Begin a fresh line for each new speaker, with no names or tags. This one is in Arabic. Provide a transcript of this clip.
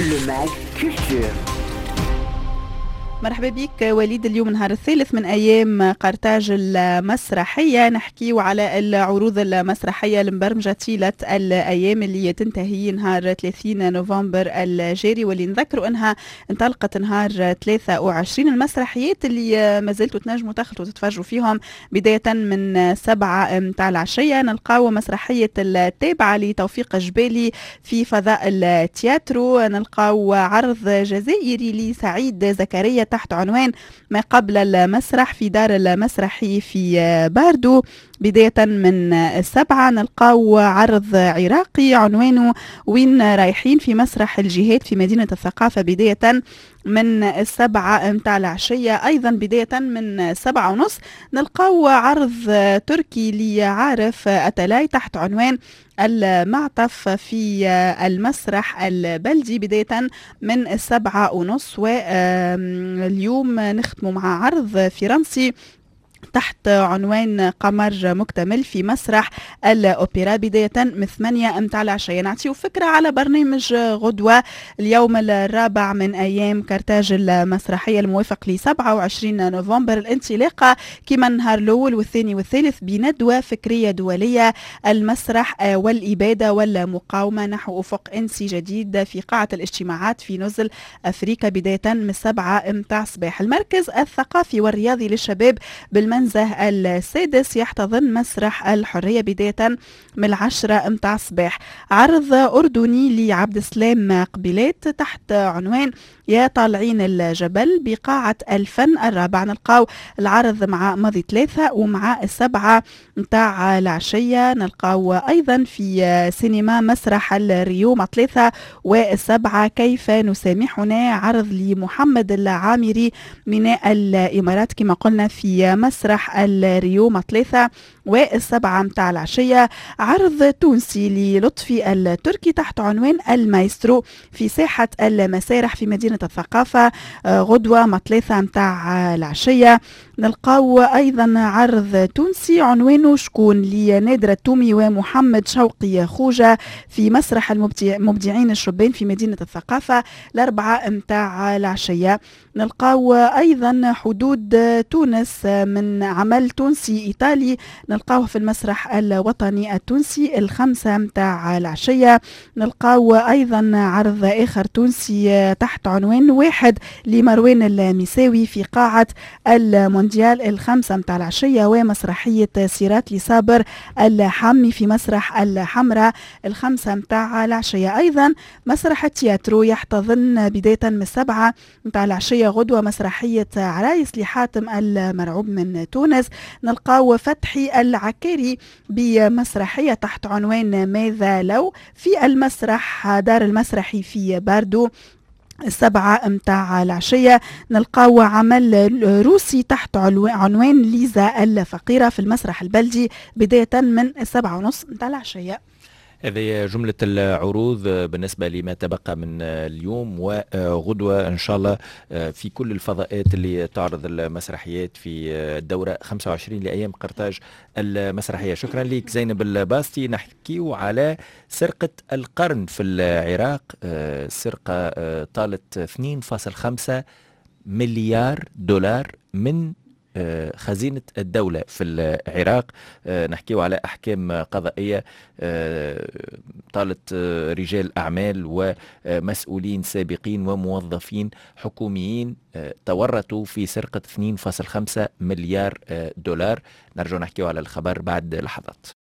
Le Mag Culture.
مرحبا بك وليد. اليوم نهار الثالث من أيام قرطاج المسرحية، نحكيو على العروض المسرحية المبرمجة طيلة الأيام اللي تنتهي نهار 30 نوفمبر الجاري، واللي نذكروا أنها انطلقت نهار 23. المسرحيات اللي ما زلتوا تنجموا تخلطوا تتفرجوا فيهم بداية من 7 متاع العشية. نلقاو مسرحية التابعة لتوفيق جبالي في فضاء التياترو، نلقاو عرض جزائري لسعيد زكريا تحت عنوان ما قبل المسرح في دار المسرحي في باردو بداية من 7. نلقاو عرض عراقي عنوانه وين رايحين في مسرح الجهاد في مدينة الثقافة بداية من 7 متاع العشية. أيضا بداية من 7:30 نلقاو عرض تركي لعارف أتلاي تحت عنوان المعطف في المسرح البلدي بداية من 7:30. واليوم نختم مع عرض فرنسي تحت عنوان قمر مكتمل في مسرح الأوبرا بداية من 8 متاع العشية. نعطيو فكرة على برنامج غدوة اليوم الرابع من أيام قرطاج المسرحية الموافق ل 27 نوفمبر. الانطلاقة كما النهار الأول والثاني والثالث بندوة فكرية دولية، المسرح والإبادة والمقاومة نحو أفق إنسي جديد في قاعة الاجتماعات في نزل أفريقيا بداية من 7 متاع الصباح. المركز الثقافي والرياضي للشباب بالمنزه السادس يحتضن مسرح الحرية بداية من 10 متاع الصباح. عرض أردني لعبد السلام قبيلات تحت عنوان يا طالعين الجبل بقاعة الفن الرابع. نلقاو العرض مع ماضي 3 ومع 7 متاع العشية. نلقاو أيضا في سينما مسرح الريوم 3 و7 كيف نسامحنا، عرض لمحمد العامري من الإمارات كما قلنا في مسرح الريوم 3 و7 متاع العشية. عرض تونسي للطفي التركي تحت عنوان المايسترو في ساحة المسارح في مدينة الثقافة غدوة 3 متاع العشية. نلقاو أيضا عرض تونسي عنوانه شكون لنادر التومي ومحمد شوقي خوجة في مسرح المبدعين الشبان في مدينة الثقافة 4 متاع العشية. نلقاو أيضا حدود تونس من عمل تونسي إيطالي، نلقاوه في المسرح الوطني التونسي 5 متاع العشية. نلقاو أيضا عرض آخر تونسي تحت عنوان واحد لمروان المساوي في قاعة المونديال 5 متاع العشية، ومسرحية سيرات لصابر الحامي في مسرح الحمراء 5 متاع العشية. أيضا مسرح التياترو يحتضن بداية من 7 متاع العشية غدوة مسرحية عرايس لحاتم المرعوب من تونس. نلقاو فتحي العكاري بمسرحية تحت عنوان ماذا لو في المسرح دار المسرحي في باردو 7 متاع العشية. نلقاو عمل روسي تحت عنوان ليزا الفقيرة في المسرح البلدي بداية من 7:30 متاع العشية.
هذه جملة العروض بالنسبة لما تبقى من اليوم، وغدوة إن شاء الله في كل الفضاءات اللي تعرض المسرحيات في الدورة 25 لأيام قرطاج المسرحية. شكرا لك زينب الباستي. نحكيو على سرقة القرن في العراق، سرقة طالت 2.5 مليار دولار من خزينة الدولة في العراق. نحكيه على أحكام قضائية طالت رجال أعمال ومسؤولين سابقين وموظفين حكوميين تورطوا في سرقة 2.5 مليار دولار. نرجع نحكيه على الخبر بعد لحظات.